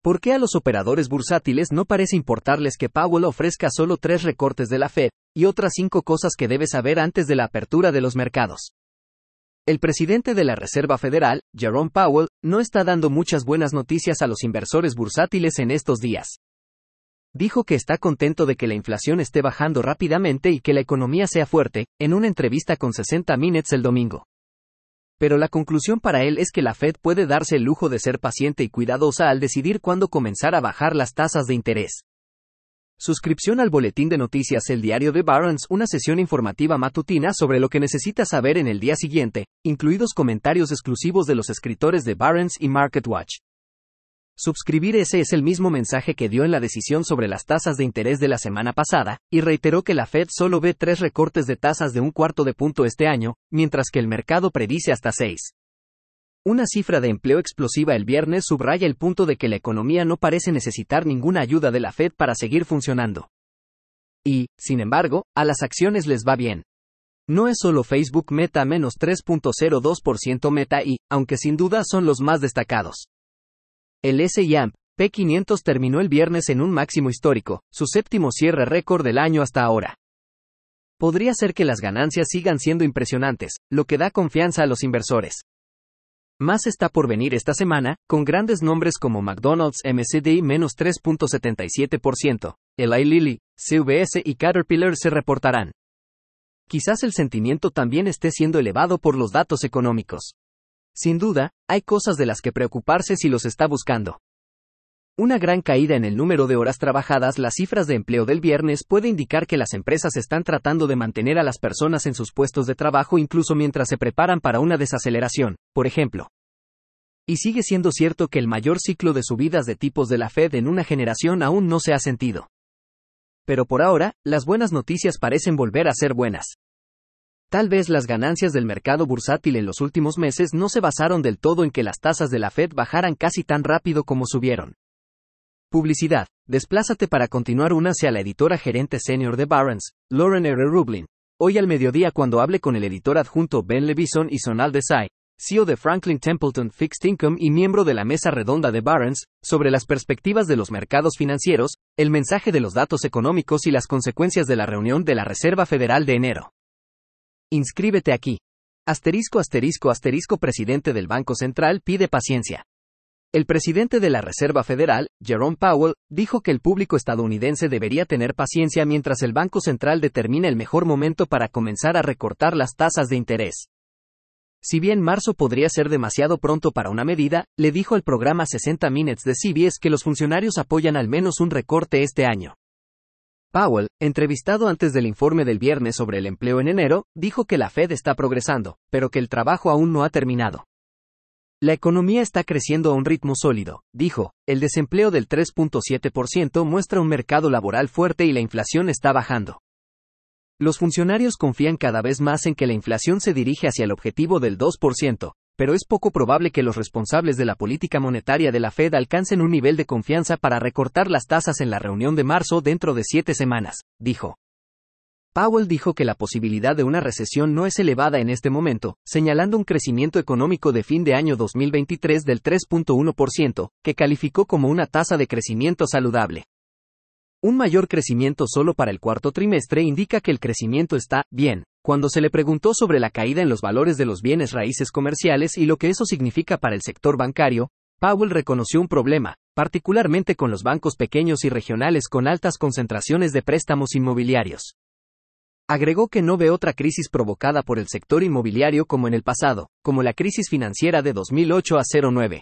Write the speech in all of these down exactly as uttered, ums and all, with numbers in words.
¿Por qué a los operadores bursátiles no parece importarles que Powell ofrezca solo tres recortes de la Fed, y otras cinco cosas que debes saber antes de la apertura de los mercados? El presidente de la Reserva Federal, Jerome Powell, no está dando muchas buenas noticias a los inversores bursátiles en estos días. Dijo que está contento de que la inflación esté bajando rápidamente y que la economía sea fuerte, en una entrevista con sesenta Minutes el domingo. Pero la conclusión para él es que la Fed puede darse el lujo de ser paciente y cuidadosa al decidir cuándo comenzar a bajar las tasas de interés. Suscripción al boletín de noticias El Diario de Barron's, una sesión informativa matutina sobre lo que necesitas saber en el día siguiente, incluidos comentarios exclusivos de los escritores de Barron's y MarketWatch. Suscribir ese es el mismo mensaje que dio en la decisión sobre las tasas de interés de la semana pasada, y reiteró que la Fed solo ve tres recortes de tasas de un cuarto de punto este año, mientras que el mercado predice hasta seis. Una cifra de empleo explosiva el viernes subraya el punto de que la economía no parece necesitar ninguna ayuda de la Fed para seguir funcionando. Y, sin embargo, a las acciones les va bien. No es solo Facebook Meta menos tres punto cero dos por ciento Meta y, aunque sin duda son los más destacados. El ese y pe quinientos terminó el viernes en un máximo histórico, su séptimo cierre récord del año hasta ahora. Podría ser que las ganancias sigan siendo impresionantes, lo que da confianza a los inversores. Más está por venir esta semana, con grandes nombres como McDonald's eme ce de menos tres punto setenta y siete por ciento, Eli Lilly, ce ve ese y Caterpillar se reportarán. Quizás el sentimiento también esté siendo elevado por los datos económicos. Sin duda, hay cosas de las que preocuparse si los está buscando. Una gran caída en el número de horas trabajadas. Las cifras de empleo del viernes puede indicar que las empresas están tratando de mantener a las personas en sus puestos de trabajo incluso mientras se preparan para una desaceleración, por ejemplo. Y sigue siendo cierto que el mayor ciclo de subidas de tipos de la Fed en una generación aún no se ha sentido. Pero por ahora, las buenas noticias parecen volver a ser buenas. Tal vez las ganancias del mercado bursátil en los últimos meses no se basaron del todo en que las tasas de la Fed bajaran casi tan rápido como subieron. Publicidad. Desplázate para continuar. Únase a la editora gerente senior de Barron's, Lauren R. Rublin, hoy al mediodía cuando hable con el editor adjunto Ben Levison y Sonal Desai, ce e o de Franklin Templeton Fixed Income y miembro de la mesa redonda de Barron's, sobre las perspectivas de los mercados financieros, el mensaje de los datos económicos y las consecuencias de la reunión de la Reserva Federal de enero. Inscríbete aquí. Asterisco asterisco asterisco Presidente del Banco Central pide paciencia. El presidente de la Reserva Federal, Jerome Powell, dijo que el público estadounidense debería tener paciencia mientras el Banco Central determina el mejor momento para comenzar a recortar las tasas de interés. Si bien marzo podría ser demasiado pronto para una medida, le dijo al programa sesenta Minutes de ce be ese que los funcionarios apoyan al menos un recorte este año. Powell, entrevistado antes del informe del viernes sobre el empleo en enero, dijo que la Fed está progresando, pero que el trabajo aún no ha terminado. La economía está creciendo a un ritmo sólido, dijo, el desempleo del tres punto siete por ciento muestra un mercado laboral fuerte y la inflación está bajando. Los funcionarios confían cada vez más en que la inflación se dirige hacia el objetivo del dos por ciento, pero es poco probable que los responsables de la política monetaria de la Fed alcancen un nivel de confianza para recortar las tasas en la reunión de marzo dentro de siete semanas, dijo. Powell dijo que la posibilidad de una recesión no es elevada en este momento, señalando un crecimiento económico de fin de año dos mil veintitrés del tres punto uno por ciento, que calificó como una tasa de crecimiento saludable. Un mayor crecimiento solo para el cuarto trimestre indica que el crecimiento está bien. Cuando se le preguntó sobre la caída en los valores de los bienes raíces comerciales y lo que eso significa para el sector bancario, Powell reconoció un problema, particularmente con los bancos pequeños y regionales con altas concentraciones de préstamos inmobiliarios. Agregó que no ve otra crisis provocada por el sector inmobiliario como en el pasado, como la crisis financiera de dos mil ocho a cero nueve.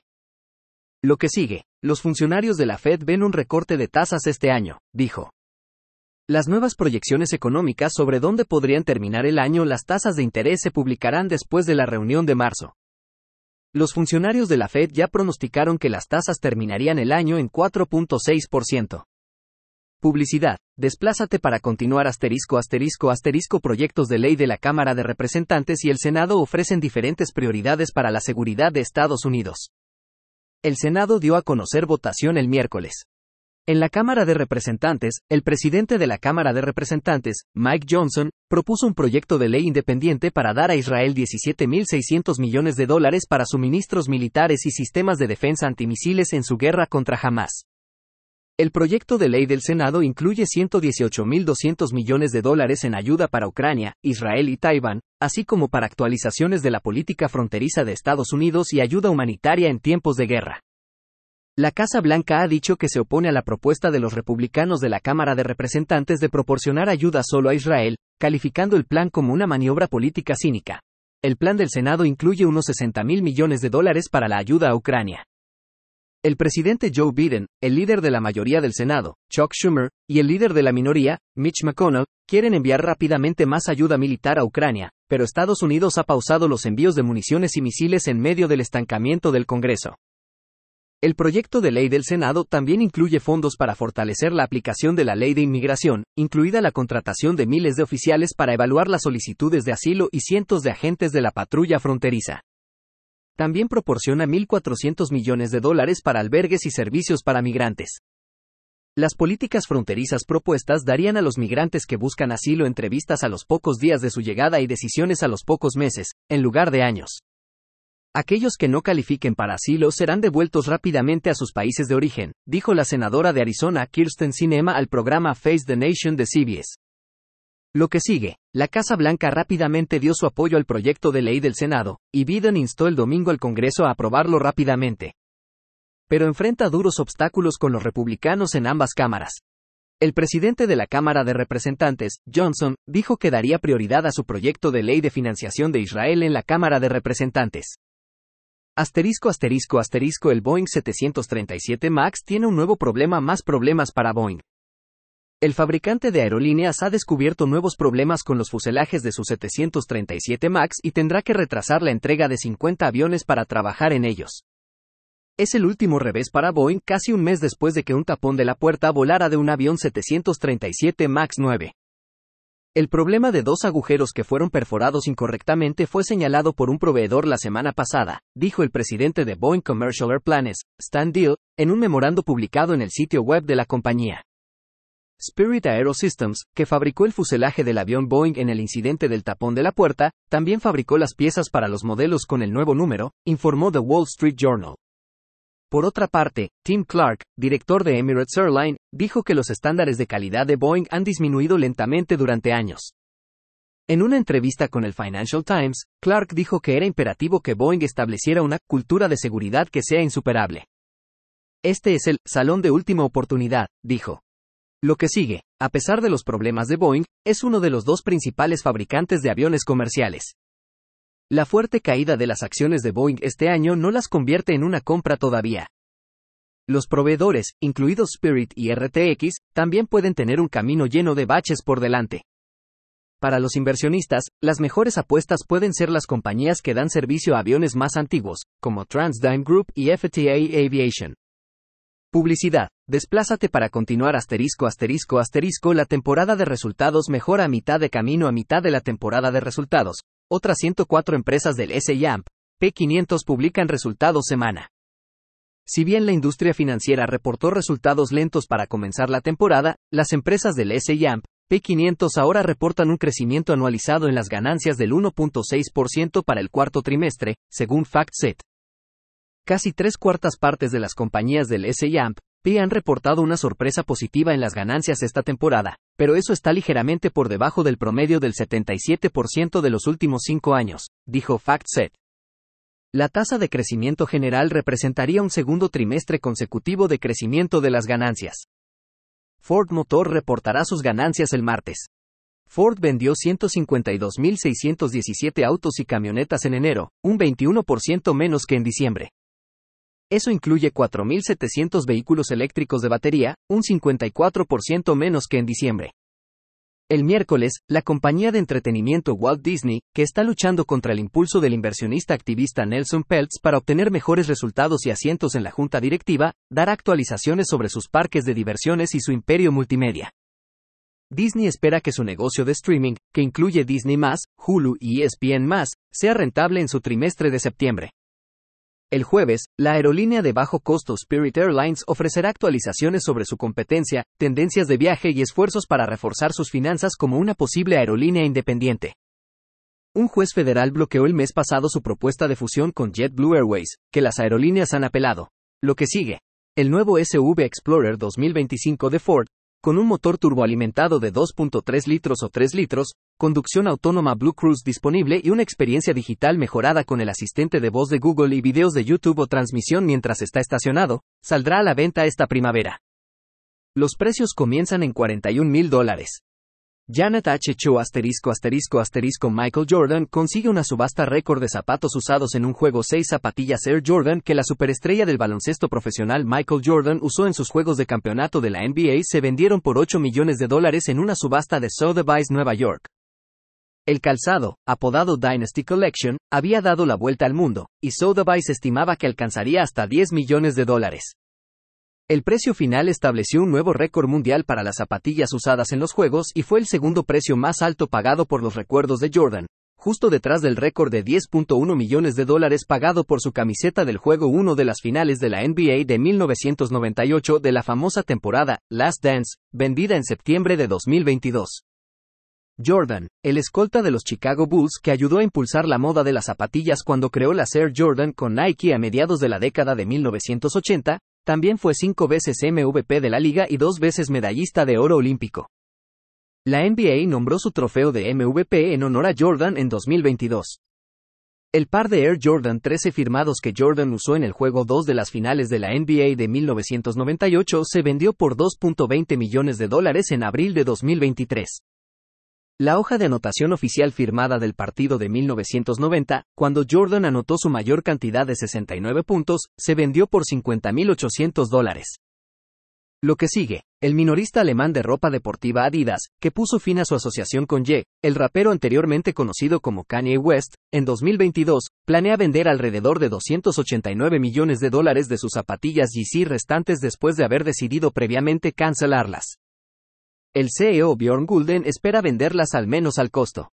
Lo que sigue, los funcionarios de la Fed ven un recorte de tasas este año, dijo. Las nuevas proyecciones económicas sobre dónde podrían terminar el año. Las tasas de interés se publicarán después de la reunión de marzo. Los funcionarios de la Fed ya pronosticaron que las tasas terminarían el año en cuatro punto seis por ciento. Publicidad. Desplázate para continuar. Asterisco asterisco asterisco Proyectos de ley de la Cámara de Representantes y el Senado ofrecen diferentes prioridades para la seguridad de Estados Unidos. El Senado dio a conocer votación el miércoles. En la Cámara de Representantes, el presidente de la Cámara de Representantes, Mike Johnson, propuso un proyecto de ley independiente para dar a Israel diecisiete mil seiscientos millones de dólares para suministros militares y sistemas de defensa antimisiles en su guerra contra Hamás. El proyecto de ley del Senado incluye ciento dieciocho mil doscientos millones de dólares en ayuda para Ucrania, Israel y Taiwán, así como para actualizaciones de la política fronteriza de Estados Unidos y ayuda humanitaria en tiempos de guerra. La Casa Blanca ha dicho que se opone a la propuesta de los republicanos de la Cámara de Representantes de proporcionar ayuda solo a Israel, calificando el plan como una maniobra política cínica. El plan del Senado incluye unos sesenta mil millones de dólares para la ayuda a Ucrania. El presidente Joe Biden, el líder de la mayoría del Senado, Chuck Schumer, y el líder de la minoría, Mitch McConnell, quieren enviar rápidamente más ayuda militar a Ucrania, pero Estados Unidos ha pausado los envíos de municiones y misiles en medio del estancamiento del Congreso. El proyecto de ley del Senado también incluye fondos para fortalecer la aplicación de la ley de inmigración, incluida la contratación de miles de oficiales para evaluar las solicitudes de asilo y cientos de agentes de la patrulla fronteriza. También proporciona mil cuatrocientos millones de dólares para albergues y servicios para migrantes. Las políticas fronterizas propuestas darían a los migrantes que buscan asilo entrevistas a los pocos días de su llegada y decisiones a los pocos meses, en lugar de años. Aquellos que no califiquen para asilo serán devueltos rápidamente a sus países de origen, dijo la senadora de Arizona Kyrsten Sinema al programa Face the Nation de C B S. Lo que sigue, la Casa Blanca rápidamente dio su apoyo al proyecto de ley del Senado, y Biden instó el domingo al Congreso a aprobarlo rápidamente. Pero enfrenta duros obstáculos con los republicanos en ambas cámaras. El presidente de la Cámara de Representantes, Johnson, dijo que daría prioridad a su proyecto de ley de financiación de Israel en la Cámara de Representantes. Asterisco asterisco asterisco el Boeing setecientos treinta y siete MAX tiene un nuevo problema más problemas para Boeing. El fabricante de aerolíneas ha descubierto nuevos problemas con los fuselajes de su setecientos treinta y siete MAX y tendrá que retrasar la entrega de cincuenta aviones para trabajar en ellos. Es el último revés para Boeing casi un mes después de que un tapón de la puerta volara de un avión setecientos treinta y siete MAX nueve. El problema de dos agujeros que fueron perforados incorrectamente fue señalado por un proveedor la semana pasada, dijo el presidente de Boeing Commercial Airplanes, Stan Deal, en un memorando publicado en el sitio web de la compañía. Spirit Aerosystems, que fabricó el fuselaje del avión Boeing en el incidente del tapón de la puerta, también fabricó las piezas para los modelos con el nuevo número, informó The Wall Street Journal. Por otra parte, Tim Clark, director de Emirates Airline, dijo que los estándares de calidad de Boeing han disminuido lentamente durante años. En una entrevista con el Financial Times, Clark dijo que era imperativo que Boeing estableciera una cultura de seguridad que sea insuperable. Este es el salón de última oportunidad, dijo. Lo que sigue, a pesar de los problemas de Boeing, es uno de los dos principales fabricantes de aviones comerciales. La fuerte caída de las acciones de Boeing este año no las convierte en una compra todavía. Los proveedores, incluidos Spirit y R T X, también pueden tener un camino lleno de baches por delante. Para los inversionistas, las mejores apuestas pueden ser las compañías que dan servicio a aviones más antiguos, como TransDigm Group y F T A Aviation. Publicidad. Desplázate para continuar asterisco asterisco asterisco la temporada de resultados mejora a mitad de camino a mitad de la temporada de resultados. Otras ciento cuatro empresas del S and P quinientos publican resultados semana. Si bien la industria financiera reportó resultados lentos para comenzar la temporada, las empresas del S and P quinientos ahora reportan un crecimiento anualizado en las ganancias del uno punto seis por ciento para el cuarto trimestre, según FactSet. Casi tres cuartas partes de las compañías del S and P han reportado una sorpresa positiva en las ganancias esta temporada, pero eso está ligeramente por debajo del promedio del setenta y siete por ciento de los últimos cinco años, dijo FactSet. La tasa de crecimiento general representaría un segundo trimestre consecutivo de crecimiento de las ganancias. Ford Motor reportará sus ganancias el martes. Ford vendió ciento cincuenta y dos mil seiscientos diecisiete autos y camionetas en enero, un veintiuno por ciento menos que en diciembre. Eso incluye cuatro mil setecientos vehículos eléctricos de batería, un cincuenta y cuatro por ciento menos que en diciembre. El miércoles, la compañía de entretenimiento Walt Disney, que está luchando contra el impulso del inversionista activista Nelson Peltz para obtener mejores resultados y asientos en la junta directiva, dará actualizaciones sobre sus parques de diversiones y su imperio multimedia. Disney espera que su negocio de streaming, que incluye Disney más, Hulu y E S P N más, sea rentable en su trimestre de septiembre. El jueves, la aerolínea de bajo costo Spirit Airlines ofrecerá actualizaciones sobre su competencia, tendencias de viaje y esfuerzos para reforzar sus finanzas como una posible aerolínea independiente. Un juez federal bloqueó el mes pasado su propuesta de fusión con JetBlue Airways, que las aerolíneas han apelado. Lo que sigue. El nuevo S U V Explorer dos mil veinticinco de Ford, con un motor turboalimentado de dos punto tres litros o tres litros, conducción autónoma Blue Cruise disponible y una experiencia digital mejorada con el asistente de voz de Google y videos de YouTube o transmisión mientras está estacionado, saldrá a la venta esta primavera. Los precios comienzan en cuarenta y un mil dólares. Janet H. Cho asterisco asterisco asterisco Michael Jordan consigue una subasta récord de zapatos usados en un juego seis zapatillas Air Jordan que la superestrella del baloncesto profesional Michael Jordan usó en sus juegos de campeonato de la N B A se vendieron por ocho millones de dólares en una subasta de Sotheby's, Nueva York. El calzado, apodado Dynasty Collection, había dado la vuelta al mundo, y Sotheby's estimaba que alcanzaría hasta diez millones de dólares. El precio final estableció un nuevo récord mundial para las zapatillas usadas en los juegos y fue el segundo precio más alto pagado por los recuerdos de Jordan, justo detrás del récord de diez punto uno millones de dólares pagado por su camiseta del juego uno de las finales de la N B A de mil novecientos noventa y ocho de la famosa temporada Last Dance, vendida en septiembre de dos mil veintidós. Jordan, el escolta de los Chicago Bulls que ayudó a impulsar la moda de las zapatillas cuando creó las Air Jordan con Nike a mediados de la década de mil novecientos ochenta, también fue cinco veces M V P de la liga y dos veces medallista de oro olímpico. La N B A nombró su trofeo de M V P en honor a Jordan en dos mil veintidós. El par de Air Jordan trece firmados que Jordan usó en el juego dos de las finales de la N B A de mil novecientos noventa y ocho se vendió por dos punto veinte millones de dólares en abril de dos mil veintitrés. La hoja de anotación oficial firmada del partido de mil novecientos noventa, cuando Jordan anotó su mayor cantidad de sesenta y nueve puntos, se vendió por cincuenta mil ochocientos dólares. Lo que sigue, el minorista alemán de ropa deportiva Adidas, que puso fin a su asociación con Ye, el rapero anteriormente conocido como Kanye West, en dos mil veintidós, planea vender alrededor de doscientos ochenta y nueve millones de dólares de sus zapatillas Yeezy restantes después de haber decidido previamente cancelarlas. El C E O Bjorn Gulden espera venderlas al menos al costo.